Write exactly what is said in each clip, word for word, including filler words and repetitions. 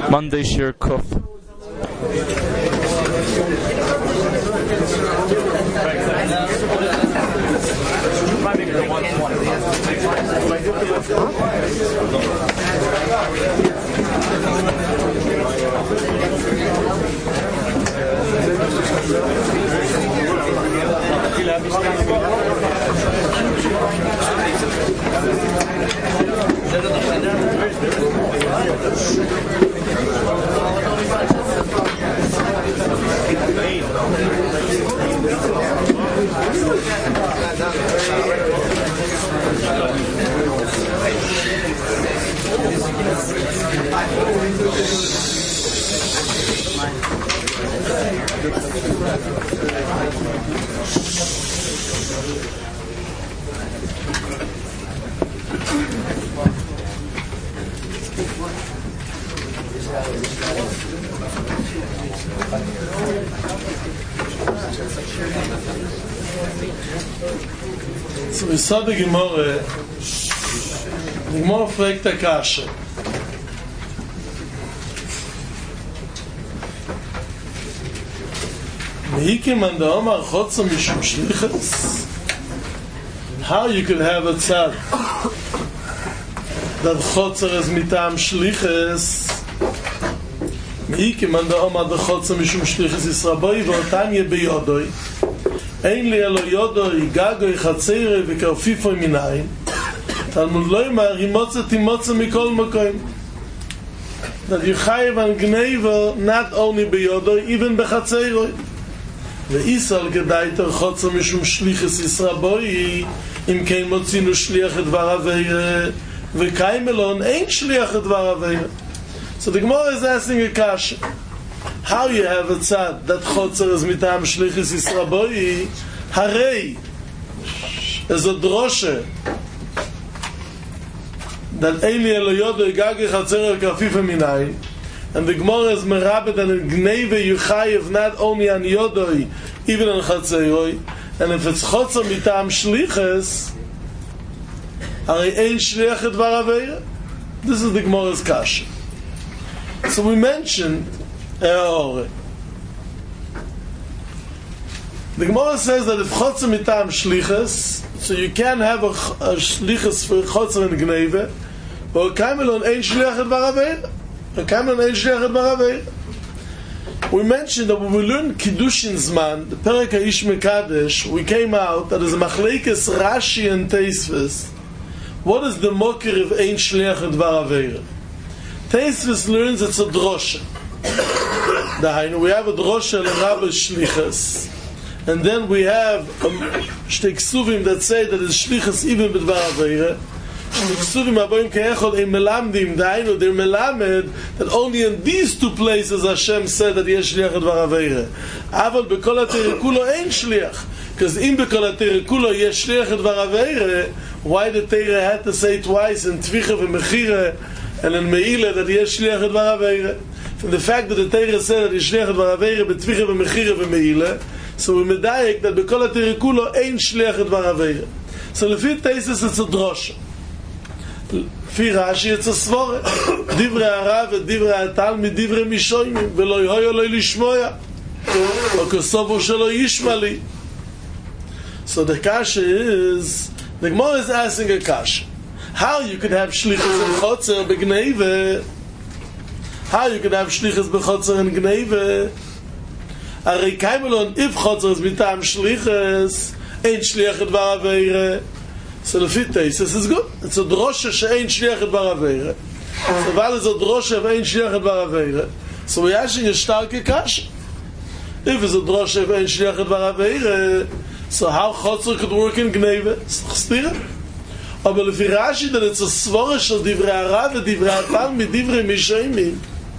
Monday Shir Kuf. So we saw the Gemara. The Gemara fragt der Kasche. Meike man da Omar Chotzer mishum shlichus. How you could have a tzad that Chotzer is mitam shlichus. Meike man da Omar da Chotzer mishum shlichus Yisraboi v'otanye beyodoi. Ein li elo yodoi gagoi chatzere v'karfifoi minayin. Talmud lo yimar himotze timotze mikol mokoim. That you chayev an gneiva not only beyodoi, even bechatzeroi. Ve'isal gedaiter chotzer mishum shlichus Yisraboi im kein motzinu shliach et dvar aveire v'kaim elon ein shliach et dvar aveire. So the Gemara is asking a kasha. How you have a tzad that chotzer is mitam shlichus Yisraboi? Harei is a droshe that Eili elo yodo igagi chatzer kafifa minai, and the Gemara is merabed and gneve yuchayev not only on yodoi, even on chatzeroi, and if it's chotzer mitam shlichus, harei ein shliach et dvar aveira. This is the Gemara's kasha. So we mentioned uh, the Gemara says that if chotzer mitam shlichus, so you can have a, a shlichus for chotzer and gneve, but kamelon ein shliach et dvar aveira. Kamelon ein shliach et dvar aveira. We mentioned that when we learned Kiddushin Zman, the Perek HaIsh Mekadesh, we came out that is Machlekes Rashi and Teisves. What is the mocker of ein shliach et dvar aveira? Teisves learns it's a drosha. We have a drosha and Rabbi Shlichus, and then we have shtek suvim that say that it's shlichus even b'dvar aveira. Shtek suvim aboim ke'echol ein melamdim. Dainu they're melamed that only in these two places Hashem said that yesh shliach dvar aveira. Aval b'kol ha'teira kulo ein shliach, because in b'kol ha'teira kulo yesh shliach dvar aveira. Why the Teira had to say twice in Tvicha v'mechira and in Meila that yesh shliach dvar aveira? From the fact that the Teira said that yesh shliach dvar aveira b'tvicha v'mechira v'meila, so we medayek that b'kol ha'teira kulo ein shliach dvar aveira. So lefi Teisus it's a drosha. Lefi Rashi it's a svore. Divrei harav et divrei hatal mi divrei mishoyim v'lo yohoyo lo lishmoya o kosovo shelo yishma li. So the kasha is, the Gemara is asking a kasha. How you could have shlichus and chotzer b'gneive? How you could have shlichus b'chotzer and gneive? Arei kaimelon if chotzer is mitam shlichus, ein shliach et dvar aveira. So the fit Teisus is good. It's a drosha she'ein shliach et dvar aveira. So while it's a drosha of ein shliach et dvar aveira, so we're asking a starke kasha. If it's a drosha of ein shliach et dvar aveira, so how chotzer could work in gneive? Stira. Aber lefi Rashi that it's a svora shel divrei harav and divrei hatal mi divrei mishoyim.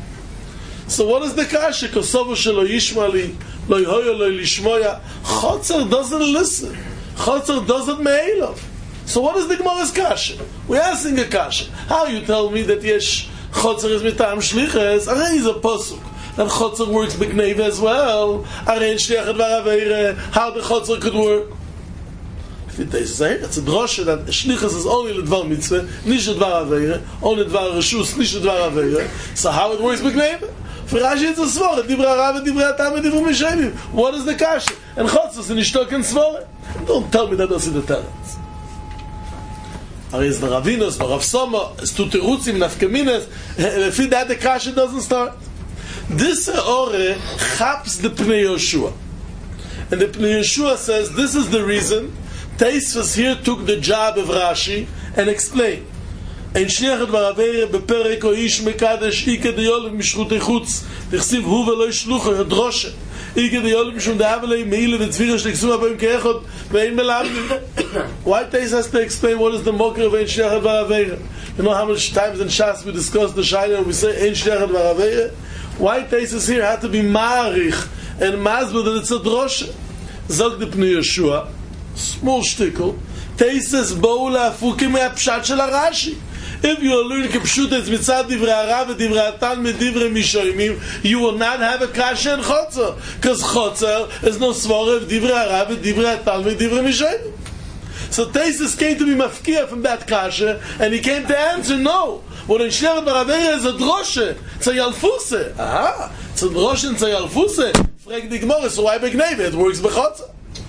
So what is the kasha? Kosovo shelo yishma li, lo yohoyo lo lishmoya. Chotzer doesn't listen. Chotzer doesn't me'elav. So what is the Gemara's kasha? We're asking a kasha. How you tell me that yesh chotzer is mitam shlichus? Arei is a posuk. And chotzer works b'gneiv as well. Arei shliach et dvar aveira. How the chotzer could work? It's a drosha that shlichus is only l'dvar mitzvah, nish l'dvar aveira, only l'dvar reshus, nish l'dvar aveira. So how it works b'gneva? For Rashi it's a svara, divra Rav, divra Tam, divra Mishayim. What is the kasha? And chotzos and ishtok and svara. Don't tell me that that's in the teretz. Are is the Ravinos, the Rav Soma, it's two terutzim, nafkaminas. Lefi that the kasha doesn't start. This ore chaps the Pnei Yoshua. And the Pnei Yoshua says this is the reason Taisvas here took the job of Rashi and explained. Ein shliach dvar aveira beperek o ish mekadesh ike de yolem mishchutei chutz dichsiv hu velo shlucha droshe ike de yolem mishum de avelei meile de tzvira shteksu aboim keechot vein melamdim. Why Taisvas has to explain what is the mocker of ein shliach dvar aveira? You know how much times in Shas we discuss the Shaila and we say ein shliach dvar aveira? Why Taisvas here had to be ma'arich and mazbel that it's a droshe? Zog the Pnei Yoshua, small shtickle, Taisvas bou la'afukim me'apshat shel Rashi. If you are learning Kipshutas mitzad divrei Arav and divrei Talmid divrei Mishoimim, you will not have a kasha and chotzer, because chotzer is no svara of divrei Arav and divrei Talmid divrei Mishoimim. So Taisvas came to be mafkia from that kasha, and he came to answer no. What in Shliach dvar aveira is a droshe, it's a yalfuse. Aha, it's a droshe and it's a yalfuse. Frag the Gemara, so why begneva? It works bechotzer.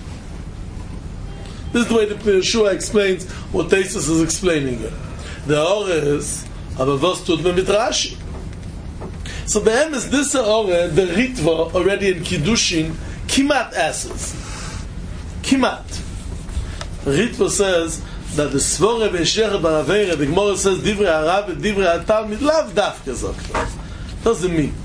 This is the way the Pnei Yoshua explains what Taisvas is explaining here. The ore is, aber was tut man mit Rashi? So behem is this ore, the Ritva, already in Kiddushin, Kimat asses. Kimat. Ritva says that the Svore Be'eshech Bar Aveira, the Gemara says, Divrei Arav and Divrei Talmid, lav dafke sagt. Doesn't mean.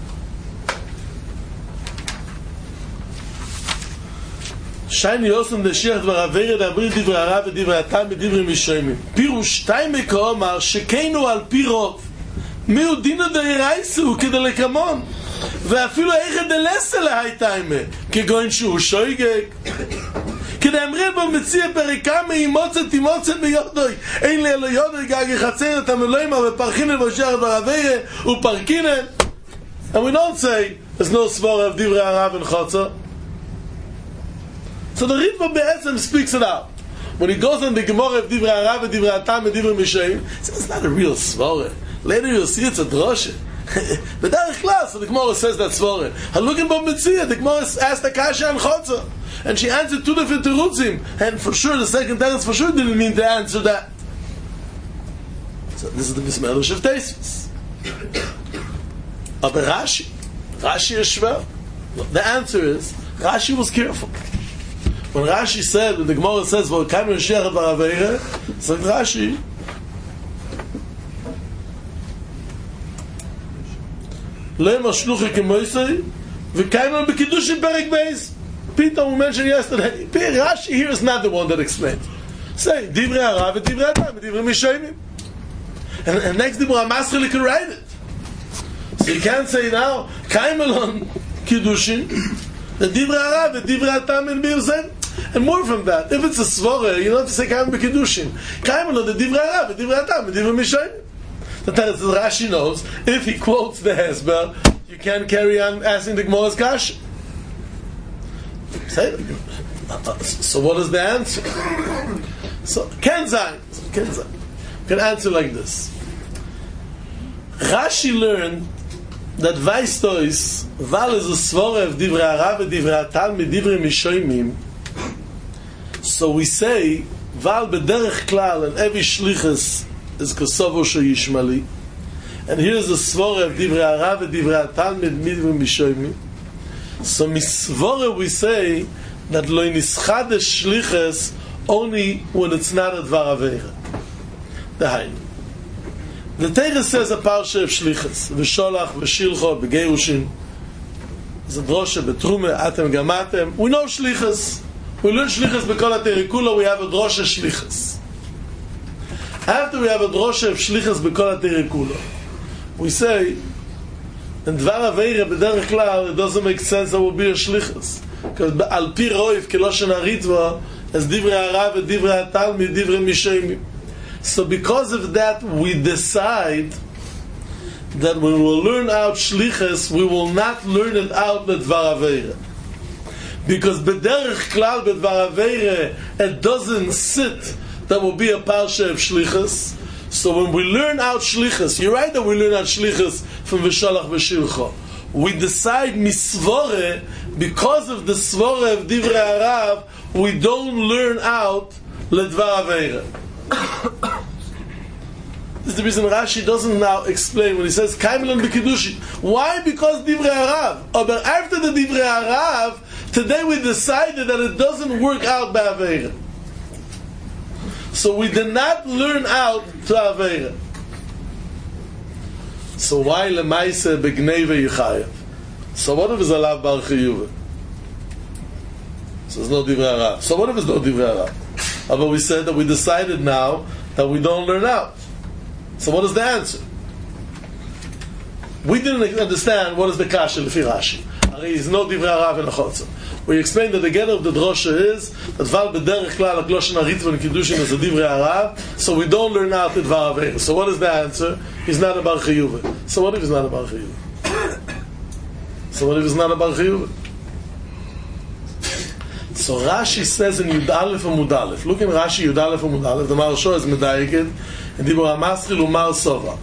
Shayni Yosem de Shech dvar Aveira dabri divrei Arav ve divrei Talmid divrei Mishoimim. Pirush Taime Omar shekeinu al pirov miu dino de Iraisu kede lekamon ואפילו איך דלסה להי טיימה כגוין שהוא שויגג כדי אמרי בו מציע פריקה מאימוצת תימוצת ביודוי אין לי אלו יודוי גג יחצר את המלוימה ופרחין לבושך דבר עבירה ופרקינן. And we don't say there's no svara of divrei Arav and chotzer. So the Ritva Be'etzem speaks it out. When he goes on the Gemara of Divrei Arav and Divrei Atam and Divrei Mishaim, he says it's not a real svara. Later you'll see it's a droshe. But that is class, so the Gemara says that svara. Halukin Bo Mitzia, the Gemara asked the Kasha and Chotzer. And she answered two different terutzim. And for sure, the second teretz for sure didn't mean to answer that. So this is the Bismillah of Taisvas. But Rashi, Rashi is shver. The answer is, Rashi was careful. When Rashi said, when the Gemara says, "Well, Kaim Yoshiach Bar Aveira," said Rashi, "Lema shluchi kemoisei, v'kaim b'kiddushin perek beis." Peter, we mentioned yesterday. Rashi here is not the one that explains. Say Divrei Arav and Divrei Atam and Divrei Mishaimim, and, and next Divrei Amaschil can write it. So you can't say now Kaim Elon Kiddushin, the Divrei Arav and Divrei Atam and Birzem. And more from that, if it's a svara, you don't have to say Kaim B'Kiddushin. Kaim Elon the Divrei Arav and Divrei Atam and Divrei Mishaimim. The Teretz Rashi knows if he quotes the Hesber, you can't carry on asking the Gemara's Kasha. Say, so what is the answer? So Kenzai, Kenzai can answer like this. Rashi learned that Vaistois Val is a svara of Divrei Arav and Divrei Atam and Divrei Mishaimim. So we say Val b'derech klal and every shlichus is kosovo sheyishmali. And here's the svara of Divrei Arav and Divrei Atam and Divrei Mishaimim. So misvora we say that lo nischades shlichus only when it's not a dvar aveira. The hain. The Torah says a parsha of shlichus, v'sholach, v'shilcho, v'geirushin. It's a drosha, betrume, atem gamatem. We know shlichus. We learn shlichus b'kol ha-terikula, we have a drosha shlichus. After we have a drosha of shlichus b'kol ha-terikula, we say, in dvar aveira b'derech klal, it doesn't make sense that will be a shlichus. Because al pi roiv, keloshen ha-ritva, as divrei Arav and divrei Talmid, divrei Mishaimim. So because of that, we decide that when we will learn out shlichus, we will not learn it out with dvar aveira. Because b'derech klal b'dvar aveira, it doesn't sit that will be a parsha of shlichus. So when we learn out shlichus, you're right that we learn out shlichus from V'shalach V'shilcha. We decide misvore, because of the svore of Divrei Harav, we don't learn out ledvar aveira. This is the reason Rashi doesn't now explain when he says Kaimelon b'Kiddushi. Why? Because Divrei Harav. But after the Divrei Harav, today we decided that it doesn't work out by aveira. So we did not learn out to aveira. So why lemaise begneve yichayev? So what if it's a lav bar chiyuva? So it's no divrei harav. So what if it's no divrei harav? But we said that we decided now that we don't learn out. So what is the answer? We didn't understand what is the kasha lefi Rashi. There is no divrei harav in the chotzer. We explained that the get of the drosha is that val b'derech klal ha'kloshen ha'ritva and kiddushin is a divrei harav, so we don't learn out the dvar aveira. So what is the answer? He's not a bar chiyuva. So what if he's not a bar chiyuva? So what if he's not a bar chiyuva? So Rashi says in Yud Aleph and Mud Aleph. Look in Rashi Yud Aleph and Mud Aleph. The Maharsha is medayiked in Dibur HaMaschil Umar Sova.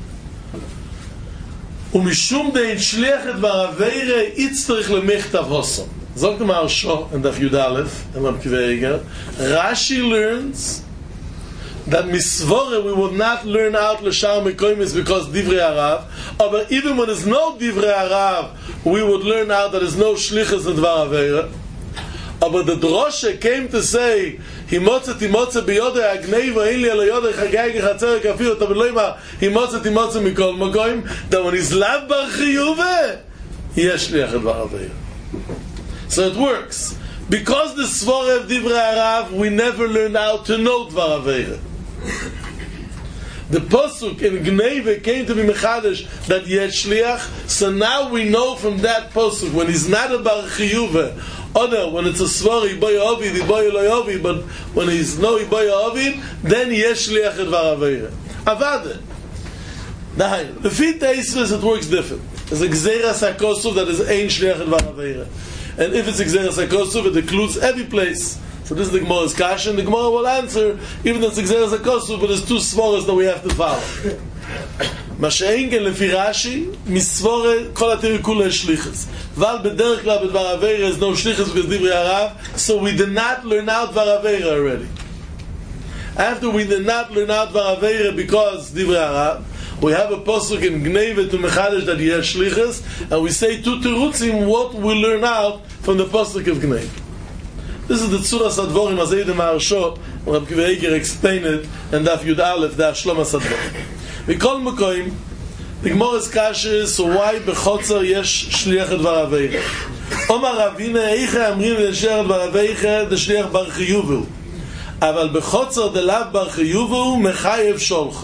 Umishum dein shliach et dvar aveira itztrich lemechtav hosam. Zog the Maharsha in Daf Yud Aleph and Rab Akiva Eiger. Rashi learns that misvore we would not learn out l'shar mekoymis because divrei harav. But even when there's no divrei harav, we would learn out that there's no shlichus and dvar aveira. But the drosha came to say himotzet himotzet biyodei agneiva ein li ala yodei chagay gechatzer kafir tabeloima himotzet himotzet mikol makoyim, that when he's lav bar chiyuve yesh shliach et dvar aveira. So it works. Because the svore of divrei harav, we never learned how to know dvar aveira. The posuk in Gneve came to be mechadesh that yesh shliach. So now we know from that posuk when he's not a bar chiyuve, oh no, when it's a svore iboy ovid, iboy lo ovid, but when he's no iboy ovid, then yesh shliach et dvar aveira. Avade. Now, the fit teisves it works different. There's a gzeras hakosuf that is ein shliach et dvar aveira. And if it's Gzeras HaKosuf, it includes every place. So this is the Gemara's kasha, and the Gemara will answer, even though it's Gzeras HaKosuf, but there's two svoras that we have to follow. Masha'engen lefi Rashi, misvore kol atiri kula shlichus. Val b'derech klal b'dvar aveira is no shlichus because divrei harav, so we did not learn out dvar aveira already. After we did not learn out dvar aveira because divrei harav, we have a posuk in Gneve to Mechadesh that he has shlichus, and we say two terutzim what we learn out from the posuk of Gneve. This is the Tzuras Advorim Azei de Maharsha, when Rab Akiva Eiger explained it, and Daf Yud Aleph, Daf Shlomas Advorim. Mikol Mekoim, the Gemara's kasha is, so why bechotzer yesh shliach et dvar aveira? Omar Ravina Eicha Amrim de shliach et dvar aveira, de shliach bar chiyuvu. Aval bechotzer de lav bar chiyuvu, mechayev sholcha.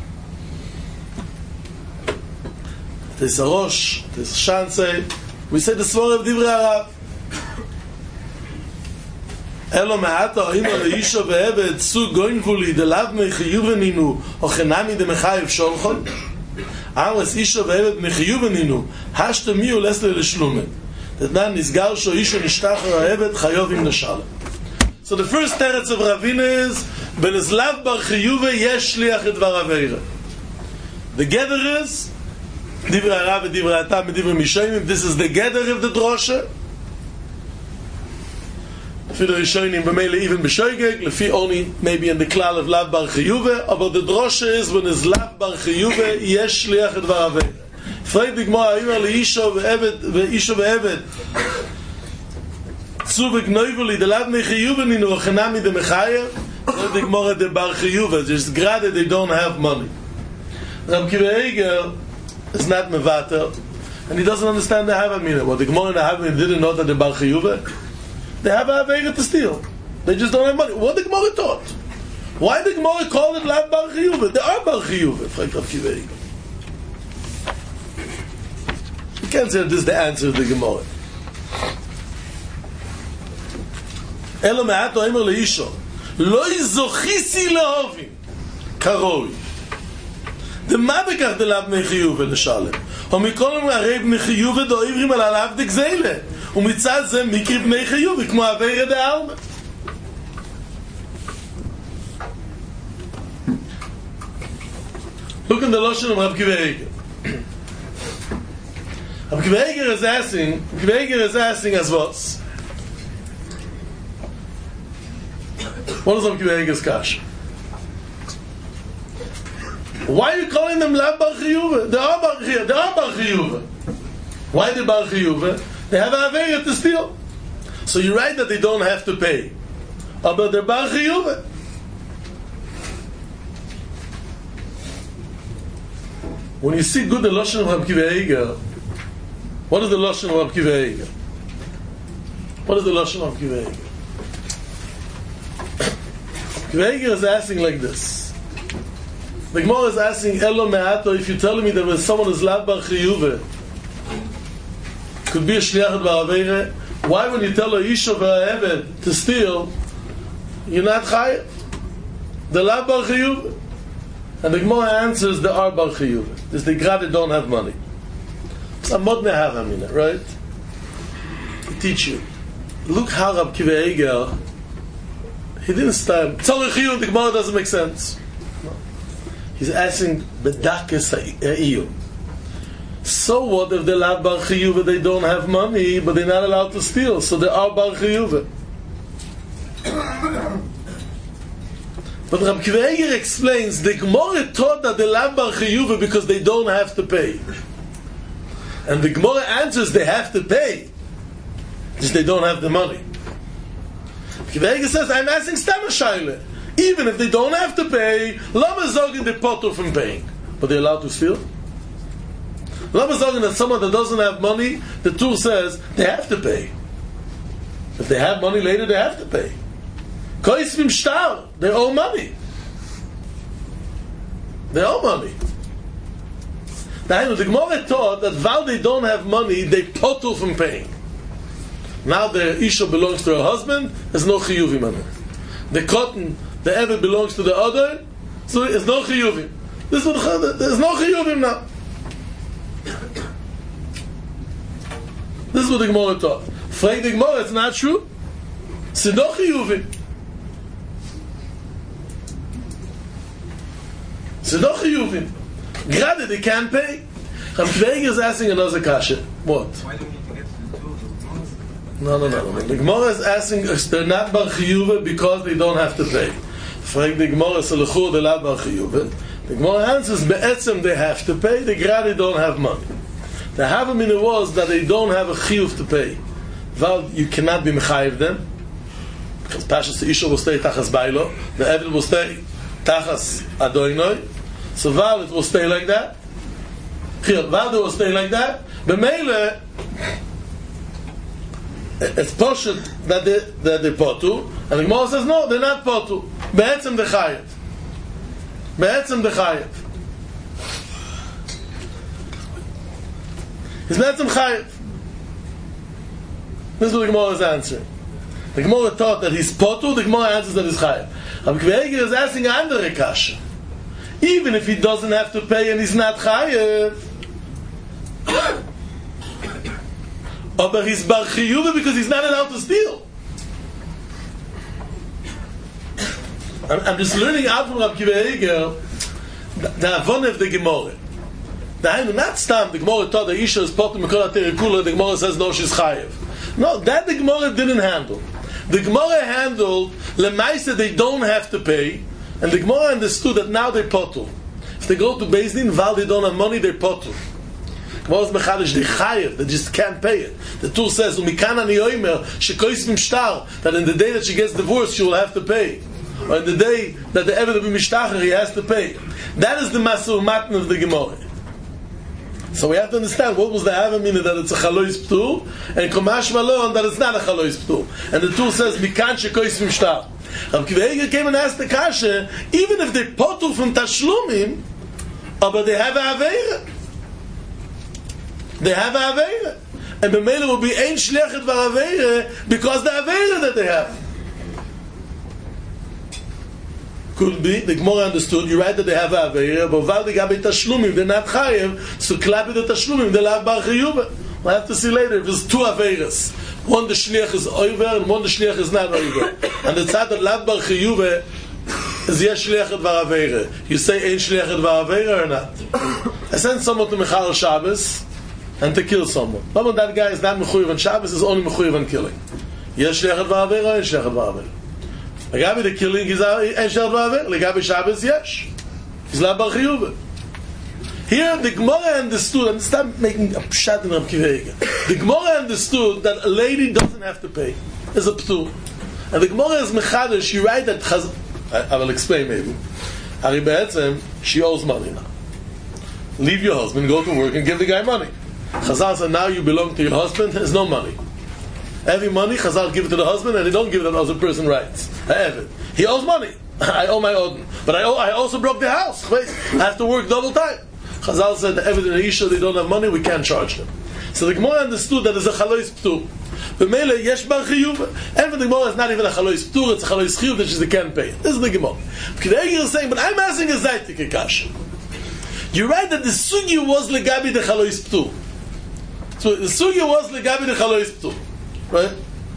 There's a Rosh, there's a Shanse. We say the svore of divrei harav. Elo me'ata oima leisha ve'eved su goinvuli de lav mechiyuveninu o chenami de mechayev sholchon. Amas isha ve'eved mechiyuveninu hashta miu lesle leshlumen. That nan nizgar sho isha nishtachar ha'eved chayovim neshalem. So the first teretz of Ravina is ben es lav bar chiyuve yesh shliach et dvar aveira. The gather is Divrei harav and divrei atam and divrei mishonim. This is the gather of the drosha. Lefi the rishonim b'meile even b'shoigeg. Lefi only maybe in the klal of lav bar chiyuve. But the drosha is when is lav bar chiyuve yesh shliach et dvar aveira. Freit the Gemara aymer leisha ve'eved ve'isha ve'eved tzu v'gnoivuli de lav mechiyuve ninu ochenami de mechayev. Freit the Gemara de bar chiyuve. Just grade they don't have money. Rab Akiva Eiger is not mevater, and he doesn't understand the Havamina. Well, the Gemara and the Havamina didn't know that they're bar chiyuve. They have a aveira to steal. They just don't have money. What the Gemara taught? Why the Gemara call it lav bar chiyuve? They are bar chiyuve. Fragt Rav Akiva Eiger. You can't say that this is the answer of the Gemara. Elo me'at oimer leisho lo yizochisi lehovim karoi. The mabekach de lav mechiyuve l'shalem. Homikolem areb mechiyuve do ivrim al alav de gzeile. ומצד זה מקרי בני חיובי, כמו עבירה דעלמא. Look in the Lashon of Rav Kiva Eiger. Rav Kiva Eiger is asking, Rav Kiva Eiger is asking as what? What is Rav Kiva Eiger's kash? Why are you calling them Lav Bar Chiyuva? They are Bar Chiyuva. They are Bar Chiyuva. Why they Bar Chiyuva? They have a Aveira to steal. So you write that they don't have to pay. But they're Bar Chiyuva. When you see good the Lashon of Rav Kiva Eiger, what is the Lashon of Rav Kiva Eiger? What is the Lashon of Rav Kiva Eiger? Kiva Eiger is asking like this. The Gemara is asking, Elo me'ato, if you're telling me that when someone is Lav Bar Chiyuve, could be a Shliachet Bar Aveire, why when you tell a Isha V'Eved to steal, you're not Chayav? The Lav Bar Chiyuve. And the Gemara answers, the are Bar Chiyuve. This the Gra, they don't have money. Some mod have amina, right? To teach you. Look how Rav Kiva Eiger, he didn't start. Tzorech Chiyuv, the Gemara doesn't make sense. He's asking Bedakes Ha'iyum. So what if they Lav Bar Chiyuva, they don't have money, but they're not allowed to steal, so they are Bar Chiyuva. But Rav Kiva Eiger explains, the Gemara taught that they Lav Bar Chiyuva because they don't have to pay. And the Gemara answers they have to pay, just they don't have the money. Rav Kiva Eiger says, I'm asking Stam Shaila. Even if they don't have to pay, Lama Zogin the potter from paying. But they're allowed to steal? Lama Zogin that someone that doesn't have money, the Tur says they have to pay. If they have money later, they have to pay. Koisvim Shtar, they owe money. They owe money. Now, the Gemara taught that while they don't have money, they potter from paying. Now the Isha belongs to her husband, there's no chiyuvim on her. The cotton, the ever belongs to the other, so there's no chiyuvim. This is what, there's no chiyuvim now. This is what the Gemara taught. Frank the Gemara, it's not true. It's no chiyuvim. It's no chiyuvim. Granted, they can't pay. Rav Kiva Eiger is asking another kasha. What? Why do we need to get to the two? No, no, no, no. The Gemara is asking, they're not Bar Chiyuva because they don't have to pay. Frank the Gemara is Salachur, they're not Bar Chiyuva. The Gemara answers, Be'etzem they have to pay, the Gra they don't have money. The Havamina was that they don't have a Chiyuv to pay. Well, you cannot be Mechayiv them. Because Pashas the Isha will stay Tachas Bailo, the Eved will stay Tachas Adoinoi. So Val, it will stay like that. Val, they will stay like that. B'meile, it's Poshet that they, that they potu, and the Gemara says, no, they're not potu. Be'etzem de chayev. Be'etzem de chayev. He's be'etzem chayev. This is what the Gemara is answering. The Gemara taught that he's potu, the Gemara answers that he's chayev. Rav Kiva Eiger is asking andere kasha. Even if he doesn't have to pay and he's not chayev, but he's bar chiyuva because he's not allowed to steal. I'm, I'm just learning out from Rav Kiva Eiger the avon of the Gemara. The not stam the Gemara taught the Isha is potem mikol haterikula. The Gemara says no, she's chayev. No, that the Gemara didn't handle. The Gemara handled lemaisa they don't have to pay. And the Gemara understood that now they're potul. If they go to Beis Din, while they don't have money, they're potul. Gemara is mechadish, they're chayev, they just can't pay it. The Tur says, "Umikan ani oimer shekoisvim shtar," that in the day that she gets divorced, she will have to pay, or in the day that the eved will be mishtacher, he has to pay. That is the masur matan of the Gemara. So we have to understand what was the havamina that it's a chalois ptur, and komash malon that it's not a chalois ptur. And the Tur says, "Mikan shekoisvim shtar." Rav Kiva Eiger came and asked the kasha, even if they potul from tashlumim, but they have a aveira. They have a aveira. And b'meila will be ein shliachet var aveira because the aveira that they have. Could be, the Gemara understood, you're right that they have a aveira, but while they got tashlumim, they're not chayev, so clap the tashlumim, they have bar chiyuva. We'll have to see later if it's two Averas. One the Shliach is over and one the Shliach is not over. And the tzad of Lav Bar Chiyuve is Yesh Shliach Dvar Avera. You say Ein Shliach Dvar Avera or not? I sent someone to Michal Shabbos and to kill someone. But that guy is not Mechuyev on Shabbos, is only Mechuyev on killing. Yesh Shliach Dvar Avera, Ein Shliach Dvar Avera. Legabi the killing is Ein Shliach Dvar Avera. Legabi Shabbos, Yesh. He's Lav Bar Chiyuve. Here the Gemara understood, and stop making a pshat in Rav Akiva Eiger. The Gemara understood that a lady doesn't have to pay. It's a ptur. And the Gemara is mechadish, you write that Chaz... I, I will explain maybe. Hari Be'etzem, she owes money now. Leave your husband, go to work and give the guy money. Chazal said, now you belong to your husband, there's no money. Every money, Chazal give it to the husband, and they don't give it to the other person rights. I have it. He owes money. I owe my own. But I, owe, I also broke the house. Wait, I have to work double time. Chazal said that every Isha, they don't have money, we can't charge them. So the Gemara understood that there's a chalois ptur. The Mele yesh bar chiyuv, and for the Gemara is not even a chalois ptur, it's a chalois chiyuv that she can't pay. This is the Gemara. Kedei is saying, but I'm asking a zaytik kasha. You're right that the sugya was legabi the chalois ptur. So the sugya was legabi the chalois ptur, right?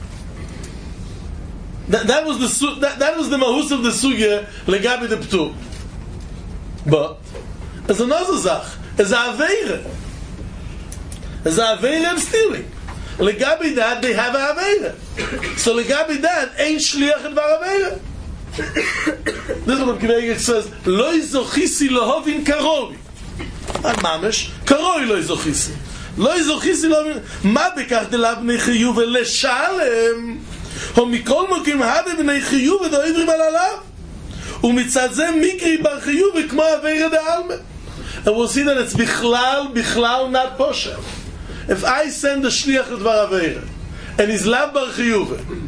That, that was the that, that was the mahus of the sugya legabi the ptur. But there's another zach. There's a aveira. There's a aveira of stealing. Legabi that, they have a aveira. So legabi that, ain't shliach dvar aveira. This is what Kiveget says, Loi zochisi lohovin karovi. Not mamish. Karoi loi zochisi. Loi zochisi lohovin. Ma bekach de lav nechiyuv leshalem. Ho mikol mokim hade b'nei chiyuv edo idrim al alav. ומצד זה מקרי בר חיוב כמו עבירה דעלמה. And we'll see that it's bichlal, bichlal, not posher. If I send a shliach לדבר עבירה, and he's lav bar chiyuv,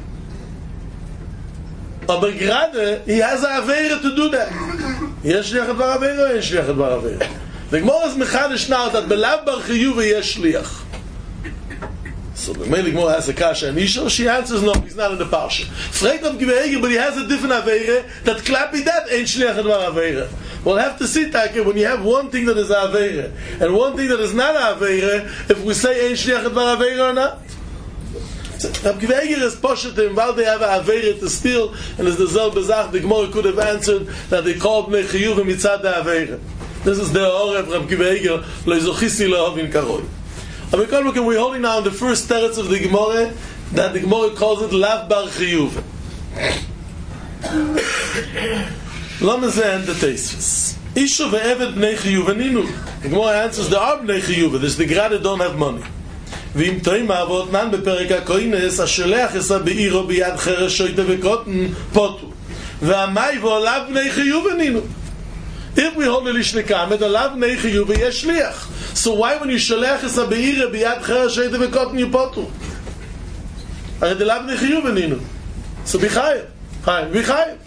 aber gerade, he has a עבירה to do that. יש shliach לדבר עבירה או אין shliach לדבר עבירה? The Gemara is mechadish now that belav bar chiyuv יש shliach. So the Mele Gemara has a kasha and Isha, she answers no, he's not in the parsha. Fragt Rav Akiva Eiger, but he has a different aveira, that klapi that ain't shliach advar aveira. We'll have to see, Taka, when you have one thing that is aveira, and one thing that is not aveira, if we say ain't shliach advar aveira or not. So Rav Akiva Eiger is poshet him, while they have a aveira to steal, and as the Zel Bezach, the Gemara could have answered that they called me chiyuv mitzad the aveira. This is the Oref Rav Akiva Eiger, lo zochisi lehovin karoi. And we're holding now on the first teretz of the Gemara that the Gemara calls it Lav Bar Chiyuv. Lamazan the Teisvis. Isha ve'eved bnei Chiyuv ninu. The Gemara answers there are bnei Chiyuv. There's the grade don't have money. V'im toim avot nan beperek hakoines ashelech esa be'iro biyad cheresh shoyte ve'koten potu. Ve'amai vo'olav bnei Chiyuv ninu. If we hold the Lishnikamet, alav bnei Chiyuv yesh shliach. So why when you shalech es ha-be'ire b'yad cheresh shoyte ve'koten you potu? Are the lav bnei Chiyuv ninu. So b'chayev. Chayev. B'chayev.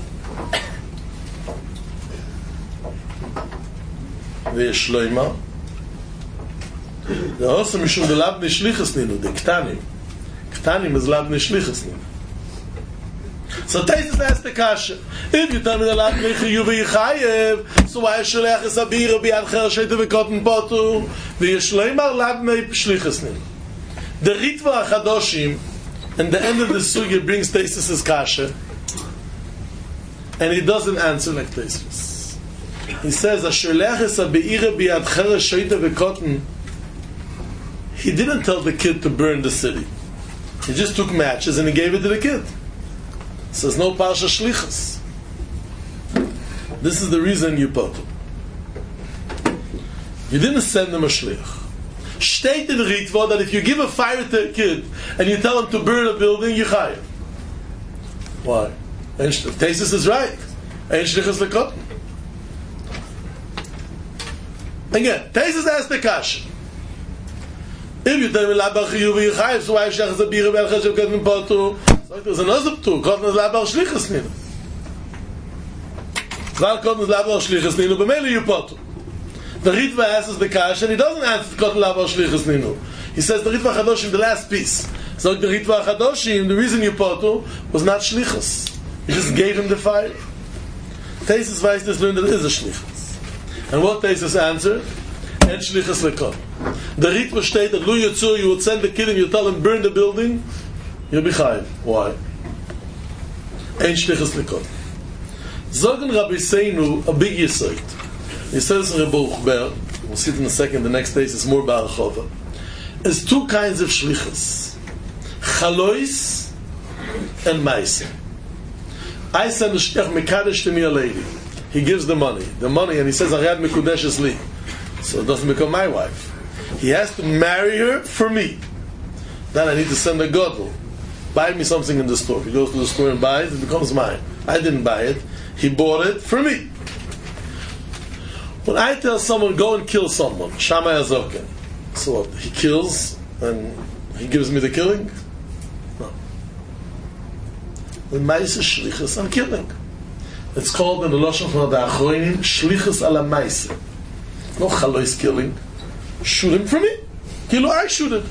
ויש שלוימה זה עושה משום דלאב נשליחס נינו דה קטנים קטנים אז לאב נשליחס נינו so Taisus asked the kasha if you tell me the laab nechiyuv yichayev so why sholech es habira biyad cheresh shoyte ve'koten potu ויש שלוימה לאב נשליחס נינו the Ritva HaChadoshim and the end of the sugya brings Taisus' kasha and he doesn't answer like Taisus. He says, "Asherlech es habe'ira biyad cheresh shoyte ve'koten." He didn't tell the kid to burn the city. He just took matches and he gave it to the kid. Says no parsha shlichus. This is the reason you put him. You didn't send him a shlich. State in Ritva that if you give a fire to a kid and you tell him to burn a building, you chayv. Why? Taisus is right. Ein shlichus lekoten. Again, Taisus asked the kasha. If you tell me labar chiyuv yichayev, so why shech zabira b'elchesh v'koten potu? So there's another ptu. Koten is labar shlichus ninu. Zal koten is labar shlichus ninu. B'meili you potu. The Ritva asks the kasha, and he doesn't answer koten labar shlichus ninu. He says the Ritva HaChadoshim, the last piece. So the Ritva HaChadoshim, the reason you potu was not shlichus. He just gave him the fire. Taisus weiß this learned that it is a shlichus. And what Taisus answered? and shlichus lekot. The Ritva state that Lu Yitzur, you would send the kid and you tell him burn the building, you'll be chayiv. Why? And shlichus lekot. Zogen Rabbi Seinu a big yisoid. He says in Rebbe Uchber, we'll see it in a second, the next day is more Barachova. There's two kinds of shlichus. Chalois and Maisa. I send a shliach mekadesh to me a lady. He gives the money. The money, and he says, Ariad Mekudeshes li. So it doesn't become my wife. He has to marry her for me. Then I need to send a godel. Buy me something in the store. He goes to the store and buys it, it becomes mine. I didn't buy it. He bought it for me. When I tell someone, go and kill someone, Shammai Azoken, so what? He kills and he gives me the killing? No. The Maisa Shlichus, I'm killing. It's called in the Lashon from the Achroinim, Shlichus ala Maisa. No Chalois killing. Shoot him for me. Kilo, I shoot it.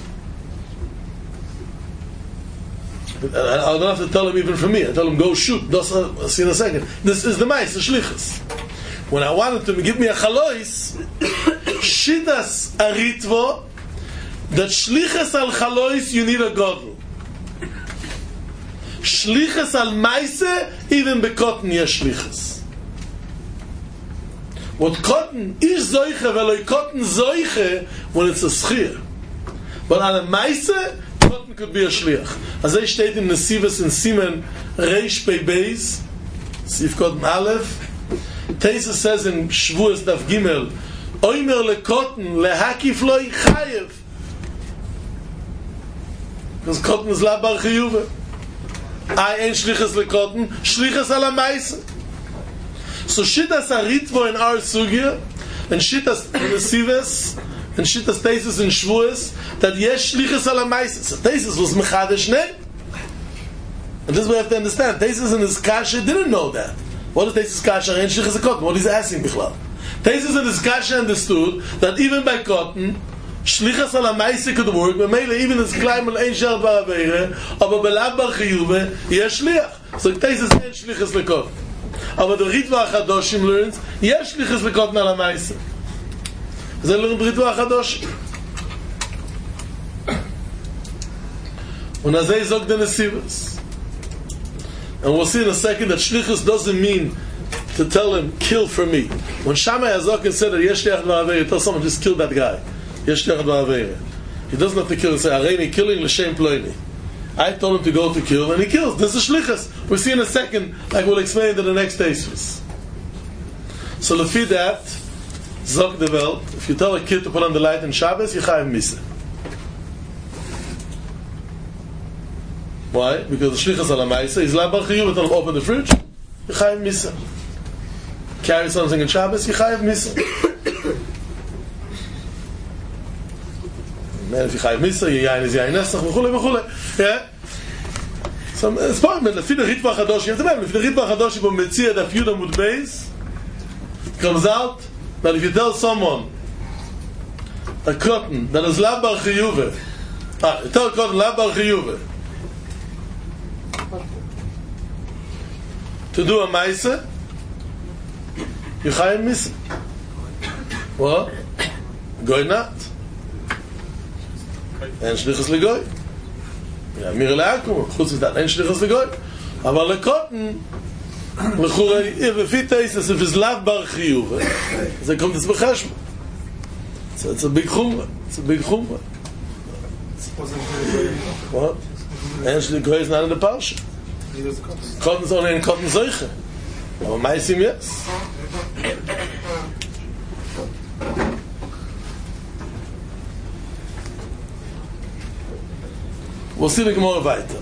I don't have to tell him even for me. I tell him, go shoot. I'll see in a second. This is the Maisa Shlichus. When I wanted to give me a Chalois, Shitas Aritvo, that Shlichus al Chalois, you need a Godel. Shlichus al Maise, even bekotten yesh shlichus. What cotton is zoiche, veloi cotton zoiche, when it's a schir. But on a Maise, cotton could be a shliach. As I state in Nesivas and Simen, Reish Pei Beis, Siv Cotton Aleph, Teisa says in Shvuas Daf Gimel, Oimer le cotton, le hakif loi chayev. Because cotton is la bar chiyuve. I ain't shlichus lekotten, shlichus ala maise. So shitas aritvo in our sugya, and shitas nesives, and shitas tesis in shvuas, that yes shlichus ala maise. So tesis was mechadesh ne. And this we have to understand. Tesis in his kasha didn't know that. What is tesis kasha and shlichus lekotten? What is asking bichlal? Tesis in his kasha understood that even by cotton, Shlichas ala Maise could work, but maybe even as klein mal ein shel bar avere, aber belab bar chiyuve, yesh shliach. So Tesis ein shlichas lekot. Aber the Ritva HaChadoshim learns, yesh shlichas lekot ala Maise. Ze learn Ritva HaChadoshim. Und azay zog the Nesivas. And we'll see in a second that shlichus doesn't mean to tell him, kill for me. When Shammai Azoken said that yesh shliach bar avere, tell someone, just kill that guy. He doesn't have to kill and say, Areini killing l'shem ploini. I told him to go to kill, and he kills. This is shlichus. We'll see in a second, like we'll explain it in the next Tesis. So, lefi that, zok the Welt, if you tell a kid to put on the light in Shabbos, you chayav misa. Why? Because the shlichus ala maisa is la bar chiyuv, tell him open the fridge, you chayav misa. Carry something in Shabbos, you chayav misa. Man, if you chayav misa, your yain is yain nesach, v'chule, v'chule. Yeah? So, it's part of it. Lefi the Ritva HaChadoshim, you have to remember, if the Ritva HaChadoshim on Metzia, that Yud Amud Beis, comes out, that if you tell someone, a cotton, that is la bar chiyuve, ah, you tell a cotton, la bar chiyuve, to do a maisa, you chayav misa. What? Goy not. אין שליחס לגוי. אמיר לאקום, חוץ מזה, אין שליחס לגוי. אבל לקוטן, לחורי, לפי תייסס, if it's לאו בר חיוב, זה קום תצבח חשב. It's a big chumra. It's a big chumra. What? אין שליחס is not in the parsha. Cotton is only in cotton zoiche. Aber meisim yes. We'll see the Gemara weiter.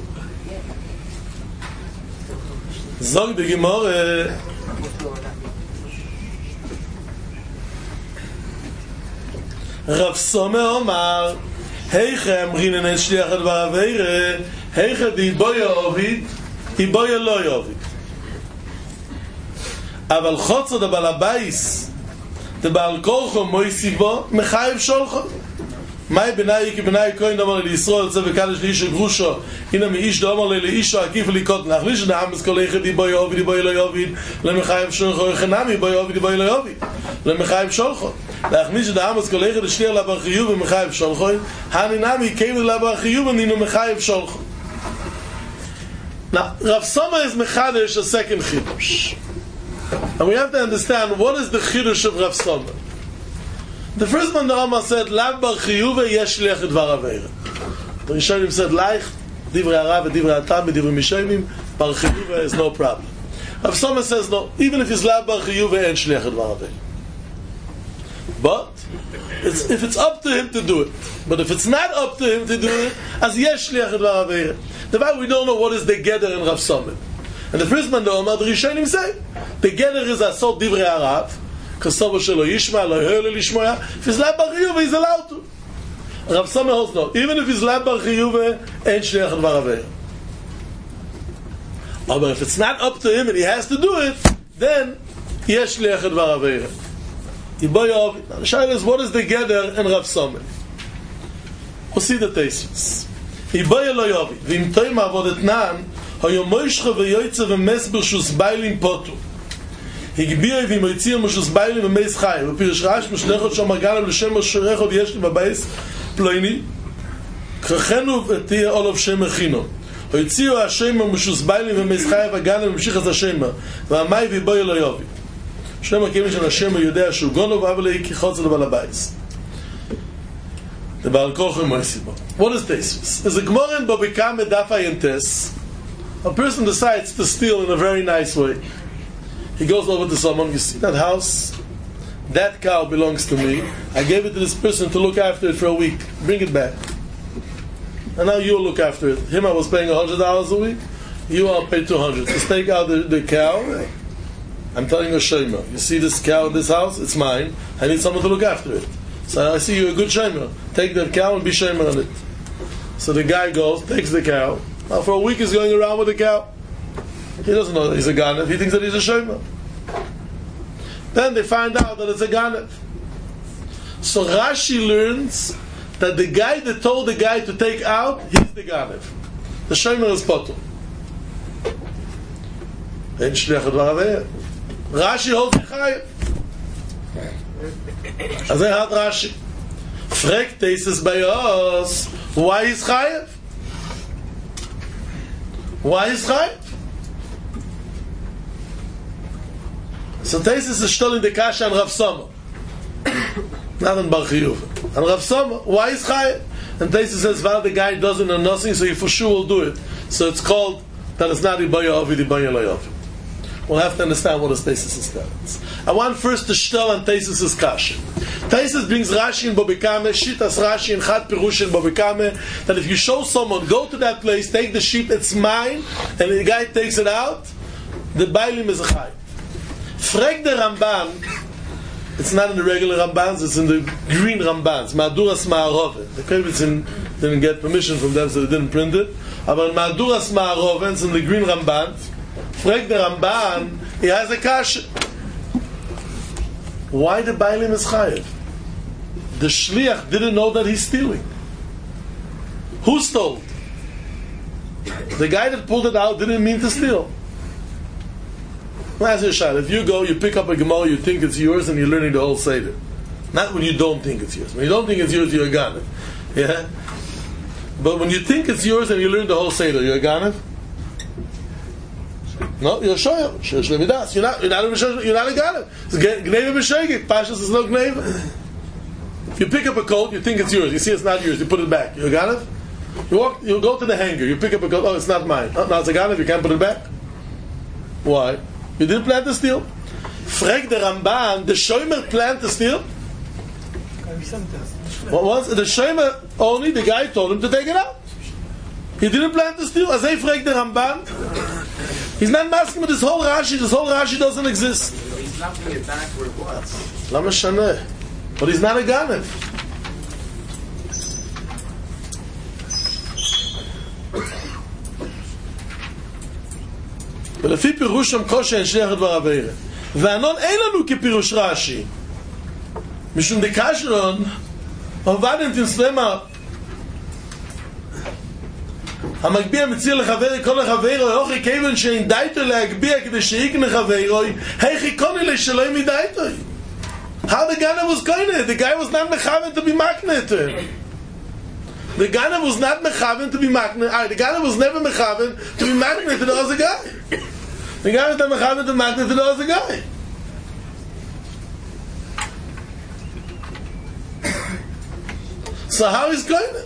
Sag die Gemara, Rav Some Omar, Heiche amrinen en shliach advar avere, Heiche di boya ovid, di boya lo yovid. Aval chotzo da bal habayis, da bal kolcho moisivo, mechayev sholcho. Mai benai ki benai koin damar li Yisrael tze vekadish li ish grusha ina mi ish damar li ish akif li kot nachlish na am skoleche di boy ovid di boy lo yovid le mechayev sholcho chenami boy ovid di boy lo yovid le mechayev sholcho להכניס את העמוס כל אחד לשליח לבר חיוב ומחייב שולחוי, הנינמי came to לבר חיוב ונינו מחייב שולחוי. Now, Rav Soma is Mechadesh a second Chidush. And we have to understand what is the Chidush of Rav Soma. The first one the Rama said, Lav bar chiyuve yesh liach dvar aveira. The Rishonim said, Laich, divrei Arav, divrei Atam, divrei Mishonim, bar chiyuve is no problem. Rav Soma says, no, even if it's Lav bar chiyuve, en shliach dvar aveira. But, it's, if it's up to him to do it, but if it's not up to him to do it, as yesh liach dvar aveira. The fact we don't know what is the Geder in Rav Soma. And the first man, the Omar, the Rishonim say, the Geder is asot divrei Arav, because Sobo shelo Yishma, lo yohel lishmoya. If he's lab bar chiyuve, he's allowed to. Rav Soma holds no. Even if he's lab bar chiyuve, en shliach dvar aveira. But if it's not up to him and he has to do it, then yesh shliach dvar aveira. Iboyov. The shaila is, what is the Geder in Rav Soma? We'll see the Tosfos. Iboyov lo yovi. V'im toim avodet nan, hoyo moishcha v'yoytze v'mesber shus bailim potu. הגביר ועם היציע משוס ביילים ומייס חיים ופירש רעש משלחות שם מגלם לשם השרחו ויש לי בבייס פלויני כחנו ותהיה אולוב שם הכינו היציעו השם משוס ביילים ומייס חיים וגלם ומשיך את השם והמי ויבוי לא יובי שם הכימי של השם יודע שהוא גונוב אבל היא כחוץ לבעל הבייס זה בעל כוחו מויסי בו. What is this? As a gmorin bo become a daf ayentes, a person decides to steal in a very nice way. He goes over to someone, you see that house? That cow belongs to me. I gave it to this person to look after it for a week. Bring it back. And now you'll look after it. Him I was paying one hundred dollars a week. You I'll pay two hundred dollars. Just take out the, the cow. I'm telling you a shema. You see this cow in this house? It's mine. I need someone to look after it. So I see you're a good shema. Take the cow and be shema on it. So the guy goes, takes the cow. Now for a week he's going around with the cow. He doesn't know that he's a Ganev. He thinks that he's a Shema. Then they find out that it's a Ganev. So Rashi learns that the guy that told the guy to take out, he's the Ganev. The Shema is Poto. Rashi holds the Chayev. As I had Rashi. Frek Tesis by us. Why is Chayev? Why is Chayev? So Tesis is still in the Kasha and Rav Soma. Not in Bar Chiyuv. And Rav Soma, why is Chayev? And Tesis says, well, the guy doesn't know nothing, so he for sure will do it. So it's called that it's not Ibaya Ovid, Ibaya Layovid. We'll have to understand what his Tesis is telling us. I want first to shtel on Tesis' Kasha. Tesis brings Rashi in Bobikame, Shitas Rashi in Chad Pirush in Bobikame, that if you show someone, go to that place, take the sheep, it's mine, and the guy takes it out, the Bailim is a Chayev. Frek the Ramban, it's not in the regular Rambans, it's in the green Rambans, Maduras Ma'arove. The Kravitz didn't get permission from them, so they didn't print it. But Maduras Ma'arove, it's in the green Ramban. Frek the Ramban, he has a kasha. Why the Bailim is Chayev? The Shliach didn't know that he's stealing. Who stole? The guy that pulled it out didn't mean to steal. If you go, you pick up a Gemara, you think it's yours, and you're learning the whole Seder. Not when you don't think it's yours. When you don't think it's yours, you're a Ganev. Yeah? But when you think it's yours and you learn the whole Seder, you're a Ganev? No, you're a Shoyer. You're not, you're not, a, you're not a Ganev. It's Gneva B'Shegek. Pashas is no Gneva. If you pick up a coat, you think it's yours. You see it's not yours, you put it back. You're a Ganev? You walk, you go to the hanger, you pick up a coat, oh, it's not mine. Oh, now it's a Ganev, you can't put it back? Why? You didn't plan to steal. Frek the Ramban, the Shomer planned to steal? What was it? The Shomer only, the guy told him to take it out. He didn't plan to steal. As I frek the Ramban, he's not masking with this whole Rashi. This whole Rashi doesn't exist. He's not putting it back where it was. Lama Shaneh. But he's not a Ganev. ולפי פירוש שם קושי אין שליח דבר עבירה וענון אין לנו כפירוש רש"י משום דקשרון עובדן תנסלמה המגביע מציע לחברי כל לחברי אוכי כיוון שאין דייתו להגביע כדי שיגנה חברי היכי קוני לשלוי מדייתו How the Ganav was koine? The guy was not mechaven to be makne to him. The Ganav was not mechaven to be makne. Ah, the Ganav was never mechaven to be makne to the other guy. The guy was not mechaven to makne to the other guy. So how is koine?